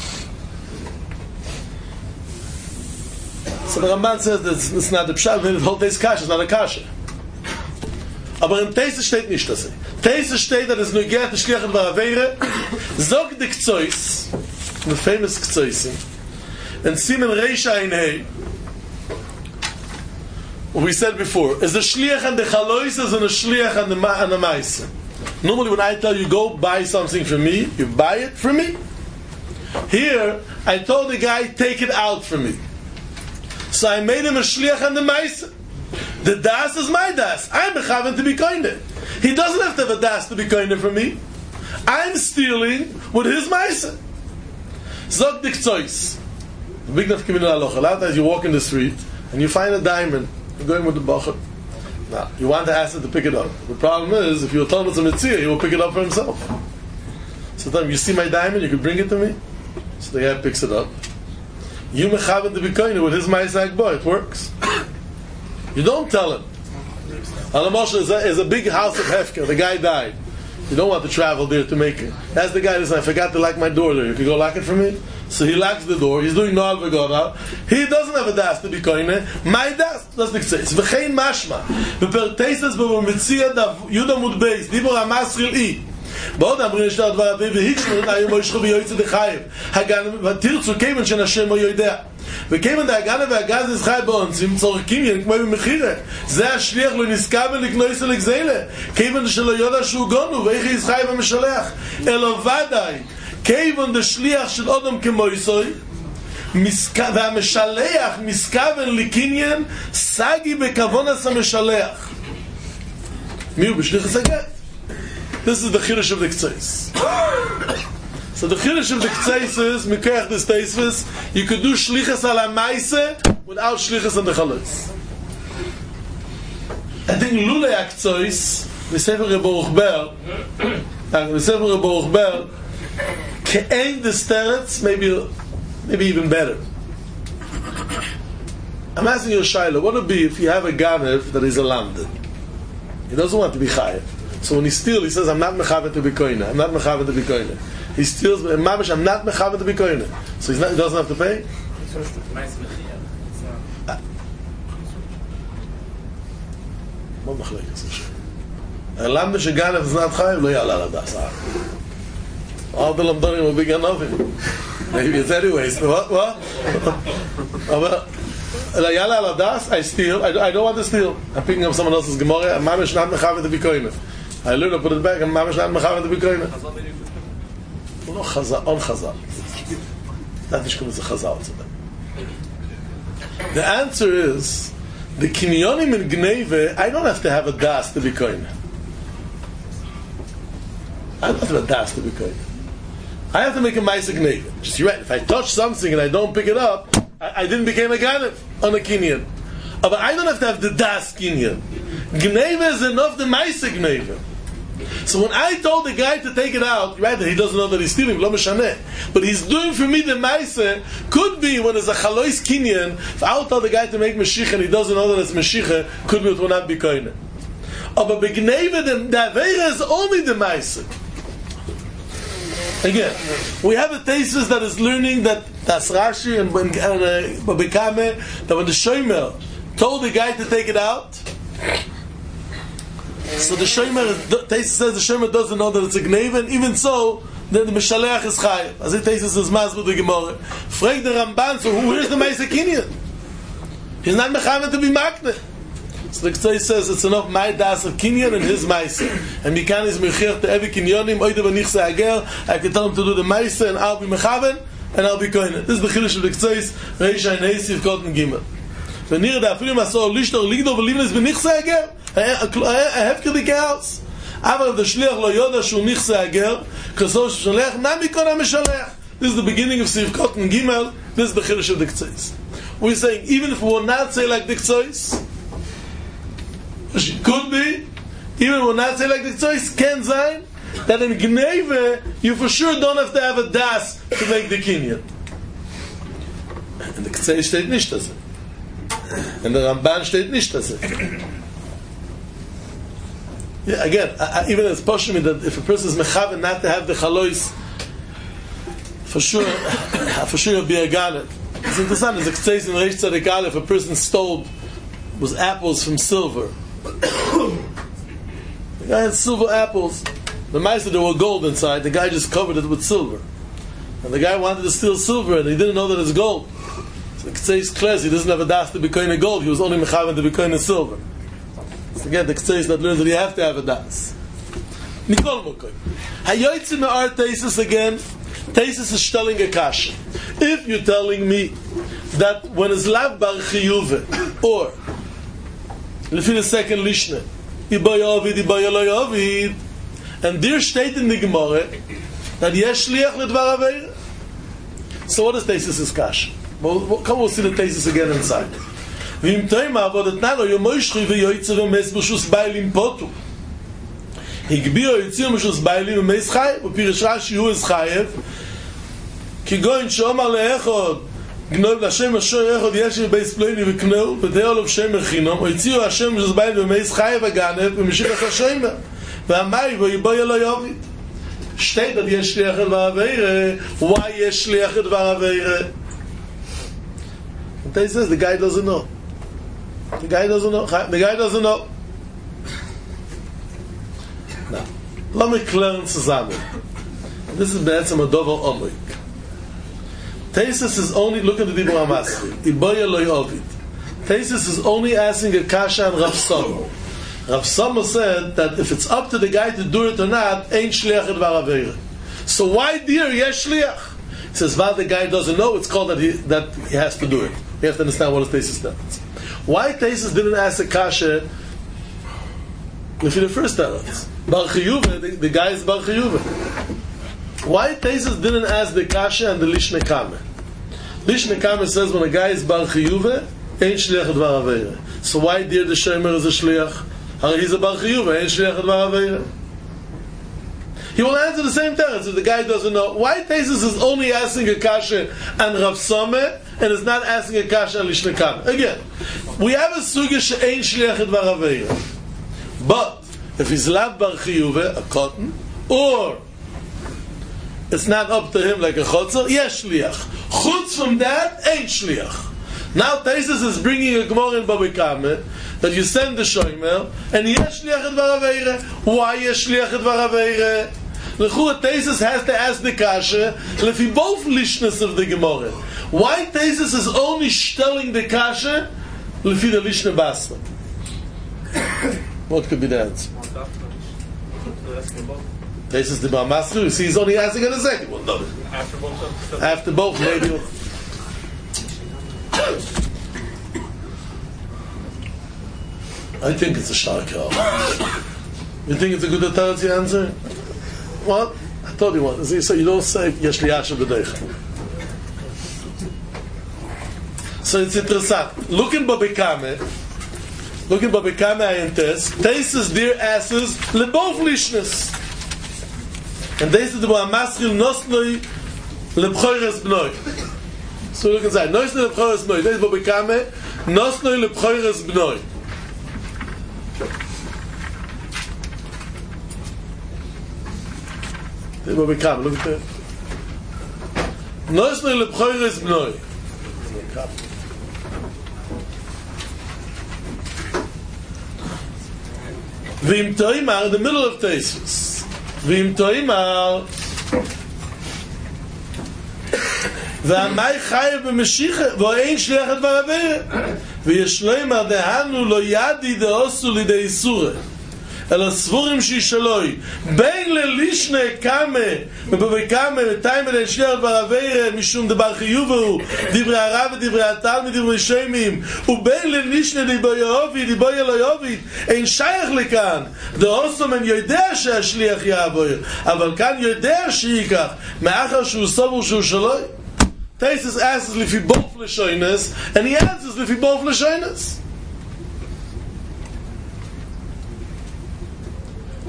So the Ramban says that it's not the pshat, the whole taste kasha, it's not a kasha. Aber im Teise steht nicht das. Teise steht, dass es nur geht, die Schliachet war Aveire, zog de Kzois, the famous Kzoisim, and Simen Reisha in Hei, what we said before, is the Shliach and the Chaloises and the Shliach and the, Ma- and the Maise. Normally when I tell you, go buy something from me, you buy it from me. Here, I told the guy, take it out from me. So I made him a Shliach and the Maise. The das is my das. I'm mechaven to be koine. He doesn't have to have a das to be koine from me. I'm stealing with his maisa. Zog dik tzois. Big enough community halacha. A lot of times you walk in the street and you find a diamond. You're going with the bacher. Now, you want to ask him to pick it up. The problem is, if you're told it's a mitzvah, he will pick it up for himself. So then you see my diamond, you can bring it to me. So the guy picks it up. You mechaven to be koine with his maisa boy. It works. You don't tell him. Alamosha is, is a big house of Hefker. The guy died. You don't want to travel there to make it. That's the guy that said, I forgot to lock my door there. You can go lock it for me? So he locks the door. He's doing Noal V'Gora. He doesn't have a das to be koine. My das, that's the case. V'chein mashma. V'per teisas b'v'mitzia dav Yudah Mudbeis. Dibor HaMasril I. בעוד אמרים יש דבר אבי והיצ'נו נאי מוישכו ויועצת החייב הגן ותרצו כיוון שנשם הוא יודע וכיוון דאגן והגז נסחי באונצים צורקים ין כמו במחירה זה השליח לא נזכה ולקנויס ולגזילה כיוון שלא יודע שהוא גונו ואיך יזחי במשלח אלו ודאי כיוון דשליח של אודם כמויסוי והמשלח מסכוון לקניין סגי בכוונס המשלח מי הוא בשליח הסגת? This is the Chiddush of the K'tzeis. So the Chiddush of the K'tzeis is, Mikoyach this Teisvis, you could do Shlichus ala Maise without Shlichus on the Chalos. I think Lulei HaK'tzeis, the Sefer Rebbe Ber, the Sefer Rebbe Ber, Ke'en the Steretz, maybe, maybe even better. I'm asking you, Shaila, what would be if you have a Ganev that is a Lamdan? He doesn't want to be Chayev. So when he steals, he says, I'm not mechaven to be koine. I'm not mechaven to be koine. He steals, mamish, I'm not mechaven to be koine. So he's not, he doesn't have to pay? What machlek is this? A lamda sheganev is not chayev, lo ya'ala la das. All the lamdarim will be ganovim. Maybe it's anyways. What? What? La ya'ala la das, I steal. I, I don't want to steal. I'm picking up someone else's gemara. Mamish not mechaven to be koine. I learned to put it back and mamish not mechaven to be koine. No chazal, on chazal. That is called a chazal today. The answer is the kinyonim in gneve. I don't have to have a das to be koine. I don't have to have a das to be koine. I have to make a ma'aseh gneve. Just you're right. If I touch something and I don't pick it up, I, I didn't become a ganev on a kinyan. But I don't have to have the das kinyan. Gneve is enough the ma'aseh gneve. So when I told the guy to take it out, right, he doesn't know that he's stealing, lo meshaneh, but he's doing for me the ma'aseh. Could be when there's a chalois kinyan, if I'll tell the guy to make meshicha and he doesn't know that it's meshicha, could be it will not be koine. But begneve, the avera is only the ma'aseh. Again, we have a thesis that is learning that that's Rashi and Babikame, that when the shomer told the guy to take it out, so the shomer, thesis says the shomer doesn't know that it's a gneva, and even so, then the Meshaleach is chayav. As the thesis is mas with the Gemara. Frag the Ramban, so who is the Ma'aseh Kinyan? He's not mechaven to be makne. So the K'tzeis says it's enough my das of Kinyan and his Ma'aseh. And Mikan is mechir to every Kinyonim, oide b'nichse ager, I can tell him to do the Ma'aseh, and I'll be mechaven, and I'll be koine. This is the Chiddush of the K'tzeis, Reisha and Eisiv, Kot and Gimel. ונראה דאפילו מסור לישתור ליגדור וליבנס בנכסה הגר ההפקר דיקי האוס אבל if the shliach לא יודע שהוא נכסה הגר כסור ששולח נמי כל המשלח. This is the beginning of Sivkot and Gimel. This is the Chiddush of the K'tzeis. We're saying even if we will not say like the K'tzeis, which it could be, Even when not say like the Ktsois, can sein that in Gneve you for sure don't have to have a das to make the kinyan. And the Ktsois steht nicht das. And the Ramban steht nicht das. Yeah, again, I, I, even as pushing me that if a person is mechaven not to have the chalois, for sure, for sure you'll be a galet. It's interesting. It's explained in Reish Tzaddik Aleph, if a person stole was apples from silver. The guy had silver apples. The meister there were gold inside. The guy just covered it with silver, and the guy wanted to steal silver, and he didn't know that it's gold. So it says clear, he doesn't have a das to be kohen of gold. He was only mechaven to be kohen of silver. So again, the says that learns that you have to have a das. Nikol mokoy. Hayotzim me'ar teisus again. Teisus is telling a kasha. If you're telling me that when it's lav bar chiyuve, or lefi the second lishne, iboy ovid, iboy lo yovid, and there state in the Gemara that yesh shliach ledvar aveira. So what is teisus is kasha? Well, come we'll see the teisus again inside. V'im toima avodat nalo yomoishchi v'yoytzer v'mes b'shus bailim potu. Higbio yotzir b'shus bailim v'mes chayev, v'pirish Rashi hu is chayev, כי גוין שאומר לאחוד גנוב לשם אשר אחד יש בייס פלויני וקנו ודאו לו שם חינום ויציעו השם שזבאים במייס חי וגנב ומשיך את השם והמאי ויבוא אלו יוביד שתי דד יש שליח את דבר אבירה why יש שליח את דבר אבירה and they says the guy doesn't know the guy doesn't know the guy doesn't know now let me clear zusammen this is בעצם הדובר עומק Teisus is only, look at the Dibur HaMasri. Iboya lo yovid. Teisus is only asking a kasha and Rav Sama. Rav Sama said that if it's up to the guy to do it or not, ain't shliach et var aveira. So why dear yes shliach? He says, well, the guy doesn't know, it's called that he, that he has to do it. You have to understand what the Teisus does. Why Teisus didn't ask a kasha if he the first eretz? Bar Chiyuve, the, the guy is Bar Chiyuve. Why Teisus didn't ask the kasha and the lishne kame? Lishne kame says when a guy is bar chiyuve, ain't shliach et var aveira. So why dear the shomer is a shliach? How he's a bar chiyuve, ain't shliach et var aveira. He will answer the same teretz if the guy doesn't know. Why Teisus is only asking a kasha and Rav Sameh and is not asking a kasha and lishne kame? Again, we have a sugya she ain't shliach et var aveira. But if he's lav bar chiyuve, a cotton, or it's not up to him like a chotzer, yes shliach. Chutz from that, ain't shliach. Now Teisus is bringing a Gemara in Baba Kama that you send the shomer, and yes shliach et var aveira. Why yes shliach et var aveira? L'chua Teisus has to ask the kasha, lefi both lishnas of the Gemara. Why Teisus is only telling the kasha, lefi the lishna basma? What could be the answer? This is the Bamaster. You see, he's only asking in a second. Well, no. After both. After both, maybe. I think it's a shark. You think it's a good authority answer? What? I told you what. So you don't say Yesh Liyasha B'Deicha. So it's interesting. Look in Baba Kama. Look in Baba Kama and Tess. Teisus dear asses leboth lishnas. And they said, "Bo amaschil nosnoi lebchoires bnoi." So look inside. Nosnoi lebchoires bnoi. They said, "Bo bekame nosnoi lebchoires bnoi." They bo bekame. Look at that. Nosnoi lebchoires bnoi. V'im toimar in the middle of Teisus. V'im toimar והמאי חייב במשיחה ואין שליח את דבר עביר ויש לו אמר דהנו לא ידי דאוסו לידי איסורה אלא סבורים שישלוי בין ללישנה קמה ובבקמה ותיים אליין שליח את דבר עביר משום דבר חיובו דברי הרב ודברי הטל מדברי שמים ובין ללישנה דיבוי יהובי דיבוי אלו יהובי אין שייך לכאן דאוסו מן יודע שהשליח יעבור אבל כאן יודע שייקח מאחר שהוא סבור שהוא שלוי Teisus asks if he both l'shoinus, and he answers if he both l'shoinus.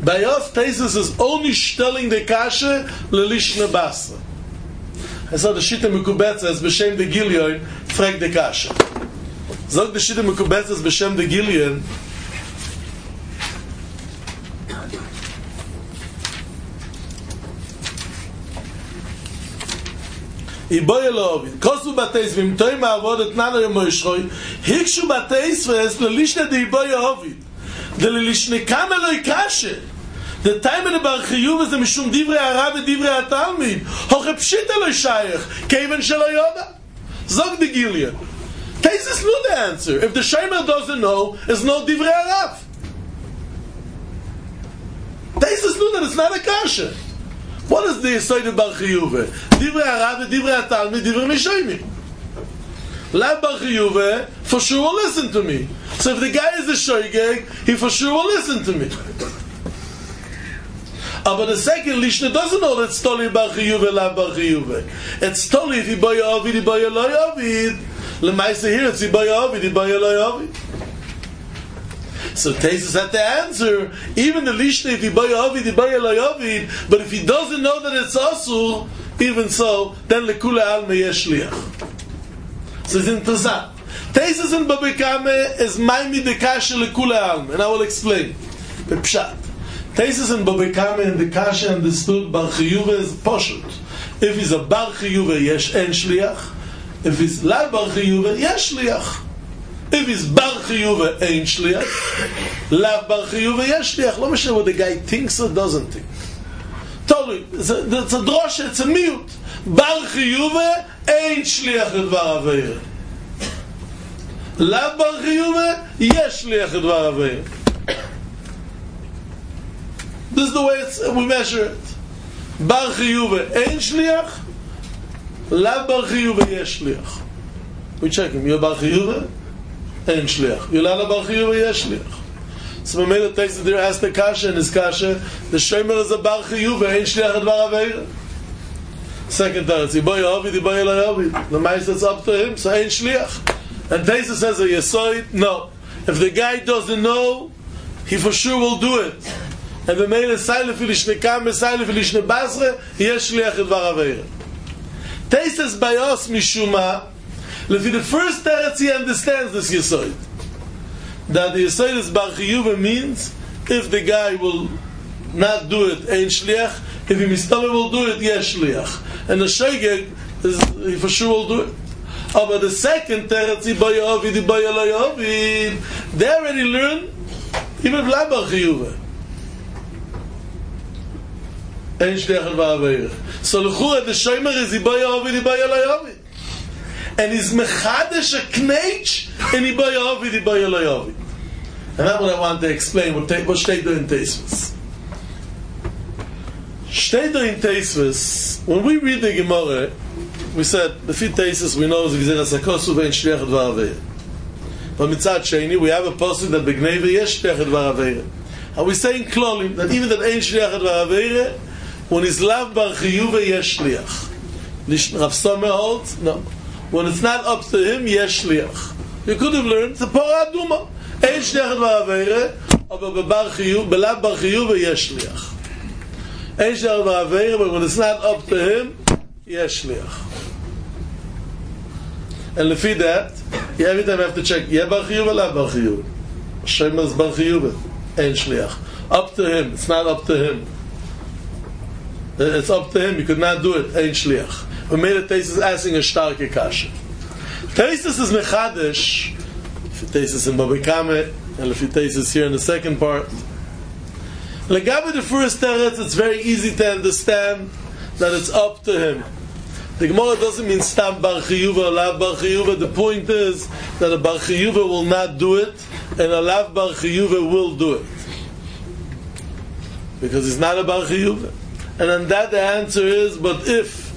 By us, Taisus is only stelling the kasha lelishna basa. I saw the Shita Mekubetza as B'Shem de Gilyon frag the kasha. Zog the Shita Mekubetza as B'Shem de Gilyon Iboye lovi kosu bateis vim toy ma'avodet nano yemoishchoy hikshu bateis v'es lelishne de iboye ovid de lelishne kameloi kashe. The time in the Bar Chiyuv is the Mishum Divrei Harav and Divrei HaTalmid. Hoche Pshita lo shayach, Keven shelo yoda. Zog the Gilyon. Taisus knew the answer. If the Shomer doesn't know, it's no Divrei Harav. Taisus knew that it's not a kasha. What is the Yesod of Bar Chiyuv? Divrei Harav and Divrei HaTalmid, Divrei Mishoymi. Lav Bar Chiyuv, for sure will listen to me. So if the guy is a shoygeg, he for sure will listen to me. But the second Lishna doesn't know that it's totally Bar Chiyuv, Lav Bar Chiyuv. It's totally if he boy Ovid, he boy lo Ovid. Lemaisa here, it's he boy Ovid, he boy lo Ovid. So Taisus had to answer, even the Lishna, if he boy Ovid, he boy lo Ovid, but if he doesn't know that it's Asur, even so, then Lekula Alma yesh liach. So it's interesting. Taisus in Babekame is Maimi de Kasha Lekula Alma, and I will explain. But Pshat. Taisus and Babekame and the Kasha understood Bar Chiyuv is Poshut. If he's a Bar Chiyuv, yesh en shliach. If he's La Bar Chiyuv, yesh shliach. If he's Bar Chiyuv, ein shliach. La Bar Chiyuv, yesh shliach. Lo mishneh what the guy thinks or doesn't think. Totally, it's a, it's a drosha, it's a mute. Bar Chiyuv, ein shliach edvar aveir. La Bar Chiyuv, yesh shliach edvar aveir. This is the way it's, we measure it. Bar Chiyuv ein shliach, La Bar Chiyuv yesh shliach. We check him. You're Bar Chiyuv ein shliach. You're La Bar Chiyuv yesh shliach. So we made a text that there asked the kasha and his kasha. The Shomer is a Bar Chiyuv ein shliach advar aveira. Second time, it's Iboy Ovid, Iboy lo Ovid. The Meister, it's up to him, so ein shliach. And Taisus says a Yesoid, no. If the guy doesn't know, he for sure will do it. And the male is silent for lishne kam, silent for lishne basre, yesh shliach edvar aveira. Taisus by us mishuma, lefi the first teretz he understands this Yesoid. That the Yesoid is Bar Chiyuv means if the guy will not do it, ein shliach. If he mistama will do it, yesh shliach. And the shoygeg is he for sure will do it. Oh, but the second teretz, Iboy Ovid, Iboy lo Ovid, they already learn even La Bar Chiyuv. Ein shliach edvar aveira. So l'chura the Shomer is Iboy Ovid, Iboy lo Ovid. And he's mechadesh a kneich in Iboy Ovid, Iboy lo Ovid. And that's what I want to explain. What steht da in Teisvus? Steht da in Teisvus, when we read the Gemara, we said, the few Teisvus we know is Gzeras HaKosu ve'en shliach edvar aveira. But mitzad sheni, we have a pasuk that begneva yesh shliach edvar aveira. And we say in Klolim that even that ein shliach edvar aveira, when he's Lav Bar Chiyuv yesh shliach. Rav Somer holds, no. When it's not up to him, yesh shliach. You could have learned the Porah Aduma. Ein shliach edvar aveira, but bebar Chiyuv, belav Bar Chiyuv yesh shliach. Ein shliach edvar aveira, but when it's not up to him, yesh shliach. And lefi that, you every time have to check, yeah Bar Chiyuv or la Bar Chiyuv. Shomer is Bar Chiyuv, ein shliach. Up to him, it's not up to him. It's up to him, you could not do it, ein shliach. We made it, Taisus asking a starke kasha. Taisus is mechadesh, if Taisus in Babekame, and if Taisus here in the second part. Legabe the first teretz, it's very easy to understand that it's up to him. The Gemara doesn't mean stam Bar Chiyuv or Lav Bar Chiyuv. The point is that a Bar Chiyuv will not do it, and a Lav Bar Chiyuv will do it. Because he's not a Bar Chiyuv. And on that the answer is, but if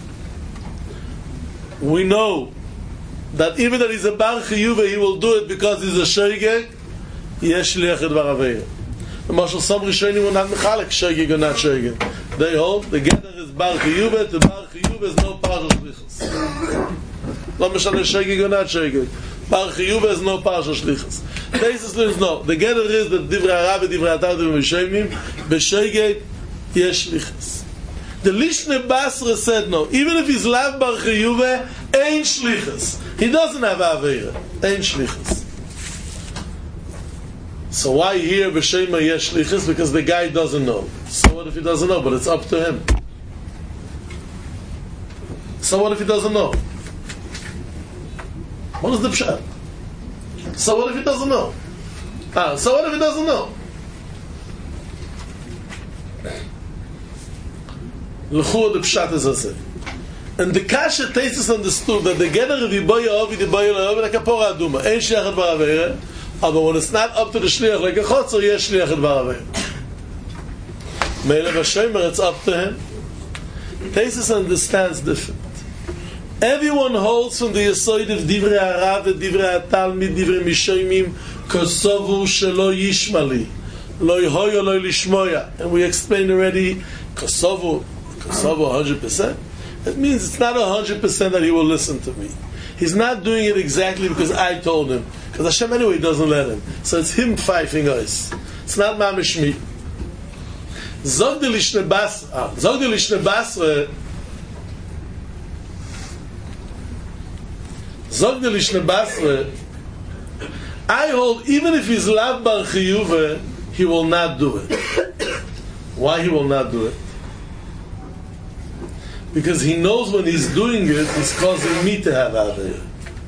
we know that even that he's a Bar Chiyuv, he will do it because he's a Shoygeg, yesh shliach edvar aveira. The Mashal some Rishonim will not mechalek Shoygeg or not Shoygeg. They hold the gather is Bar Chiyuv, the Bar Chiyuv is no partial shlichus. Lo mishneh Shoygeg or not Shoygeg. Bar Chiyuv is no partial shlichus. Taisus learns no. The gather is that Divrei Harav and Divrei Atar Divrei Mishayimim B'Sheigei Yesh Shlichus. The Lishne Basra said no. Even if he's Lav Bar Chiyuve, ain't Shlichus. He doesn't have Aveira. Ain't Shlichus. So why here B'Sheima Yesh Shlichus? Because the guy doesn't know. So what if he doesn't know? But it's up to him. So what if he doesn't know? What is the pshat? So what if he doesn't know? Ah, so what if he doesn't know? L'chur the pshat is as and the kasha Taisus understood that the gather of Yiboya Ovi, Yiboya Ovi, like a Pora Aduma, ain't Shliach Bar Aveira, but when it's not up to the Shliach, like a Chotzer, yes Shliach Bar Aveira. Meile Vashemer, it's up to him. Taisus understands different. Everyone holds from the Yesod of Divrei Harav, Divrei Atalmid, Divrei Mishayimim, Kosovu Shelo Yishmali, Lo Yehoyo Lo Lishmoya. And we explained already, Kosovu, Kosovu one hundred percent. It means it's not one hundred percent that he will listen to me. He's not doing it exactly because I told him. Because Hashem anyway doesn't let him. So it's him pfeifing us. It's not Mamish me. Zog de Lishne Basra, Zog de Lishne Basra, Zog de Lishne Basra, I hold, even if he's Lav Bar Chiyuve, he will not do it. Why he will not do it? Because he knows when he's doing it, he's causing me to have Aveira.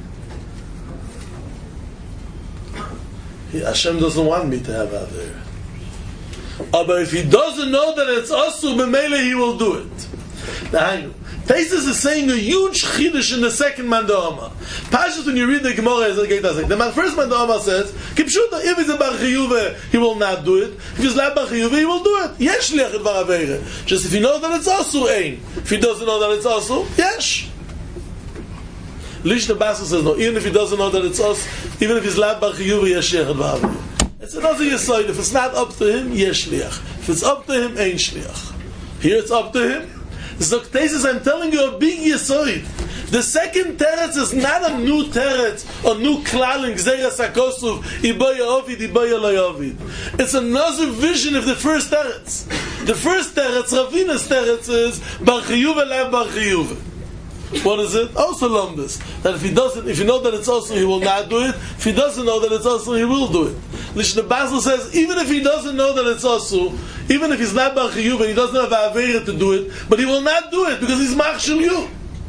Hashem doesn't want me to have Aveira. Uh, but if he doesn't know that it's Asu, B'meile he will do it. Now, Taisus is saying a huge chiddush in the second Mandama. Pashas, when you read the Gemara, the first Mandama says, Kipshuta, if he's a Bar Chiyuve, he will not do it. If he's not Bar Chiyuve, he will do it. Yesh Shliach et Bar Aveira. Just if he knows that it's Asu, ein. If he doesn't know that it's Asu, yesh. Lishne Basra says no. Even if he doesn't know that it's Asu, even if he's not Bar Chiyuve, yesh Shliach et Bar Aveira. It's another Yesod. If it's not up to him, yesh Shliach. If it's up to him, ein Shliach. Here it's up to him. Zoktesis, I'm telling you a big Yesod. The second teretz is not a new teretz, a new klal in Gzeras HaKosuf, Iboya Ovid, Iboya Lo Ovid. It's another vision of the first teretz. The first teretz, Ravina's teretz, is Bar Chiyuve, Lav Bar Chiyuve. What is it? Also lumbus. That if he doesn't, if you know that it's also, he will not do it. If he doesn't know that it's also, he will do it. Lishne Basra says, even if he doesn't know that it's also, even if he's not Bar Chiyuv and he doesn't have Aveira to do it, but he will not do it because he's Machshel you.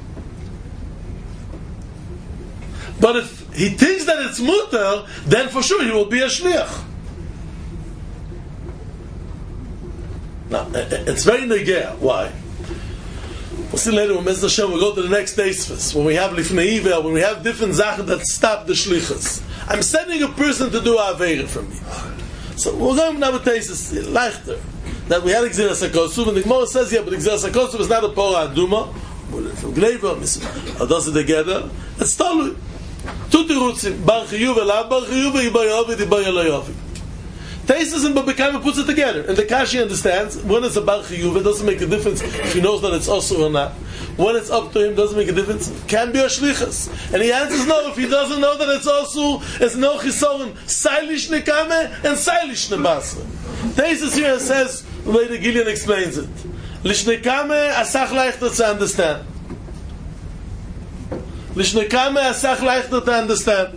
But if he thinks that it's mutar, then for sure he will be a shliach. Now, it's very negea. Why? We'll see later when Mister Hashem will go to the next Eisvus, when we have Lifnei Ivel, when we have different Zachen that stop the shlichus. I'm sending a person to do Aveira for me. So we're going to have a Taisus, Leichter, that we had Gzeras HaKosuf, and the Gemara says, yeah, but Gzeras HaKosuf is not a Pora Aduma, from Gneva, or does it together? It's Talui. Two Tirutzim, Bar Chiyuve, Lav Bar Chiyuve, Iboya Ovid, Iboya Lo Ovid. Taisus and Babekayim puts it together, and the Kashi understands when it's a Bar Chiyuve, it doesn't make a difference if he knows that it's also or not. When it's up to him, doesn't make a difference. It can be a shlichus, and he answers no. If he doesn't know that it's also, it's no chisorim, Sailish nekame and Sailish nebasra. Taisus here says, the way the Gillian explains it, Lishnekame asach leichter to understand. Lishnekame asach leichter to understand.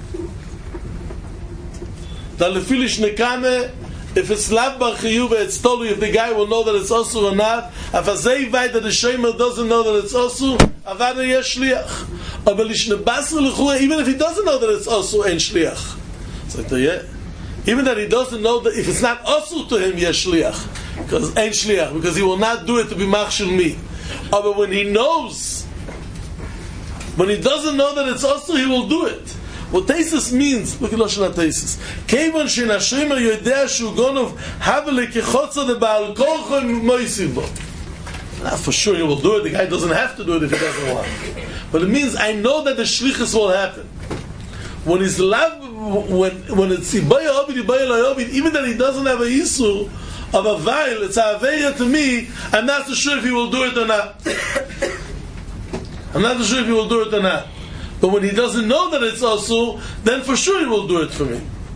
That lefilish nekame, if it's Lav Bar Chiyuve, it's totally, if the guy will know that it's also or not. If Azei Vayt that the Shemer doesn't know that it's also, Avada Yesh Shliach. But Lishne Basra L'chua, even if he doesn't know that it's also, ain't Shliach. It's like, yeah. Even that he doesn't know that, if it's not also to him, Yesh Shliach. Because ain't Shliach, because he will not do it to be Machshel me. But when he knows, when he doesn't know that it's also, he will do it. What Taisus means, look at Lashon HaTaisus. Kevan shenashemer yodea shu gonov havele kechotza de baal kolcho moisiv bo. Now for sure he will do it. The guy doesn't have to do it if he doesn't want. But it means I know that the shlichus will happen. When he's lav, when when it's Iboya Ovid, Iboya Lo Ovid, even that he doesn't have a yisur of a veil, it's a aveira to me. I'm not so sure if he will do it or not. I'm not so sure if he will do it or not. But when he doesn't know that it's also, then for sure he will do it for me.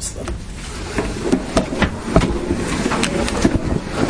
Stam.